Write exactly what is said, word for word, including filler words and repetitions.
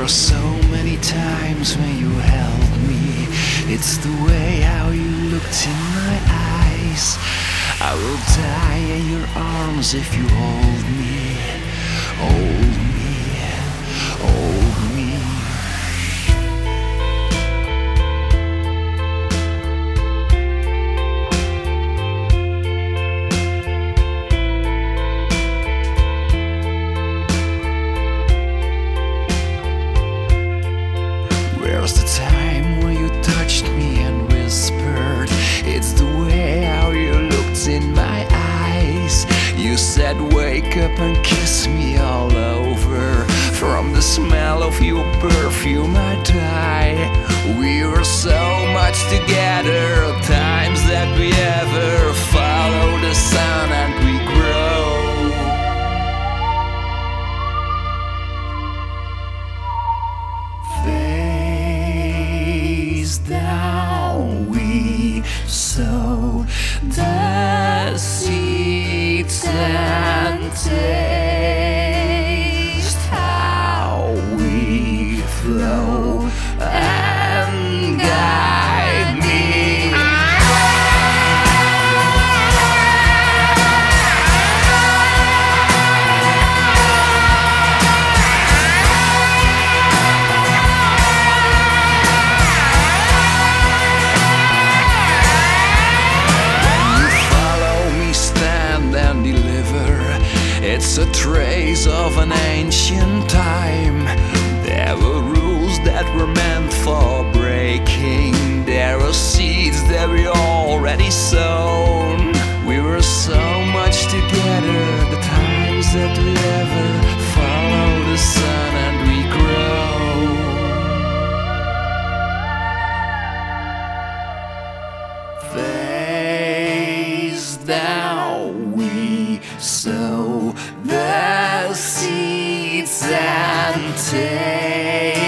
were so many times when you held me. It's the way how you looked in my eyes. I will die in your arms if you hold me. Hold me, hold me. Where's the time when you touched me and whispered? It's the way how you looked in my eyes. You said wake up and kiss me all over. From the smell of your perfume I die. We were so much together, times that we ever follow the sun and we grow. Face down we sow the seeds and taste how we flow and guide me. It's a trace of an ancient time. There were rules that were meant for breaking. There were seeds that we already sown. We were so much together, the times that we ever follow the sun and we grow. Face down we sow the seeds and take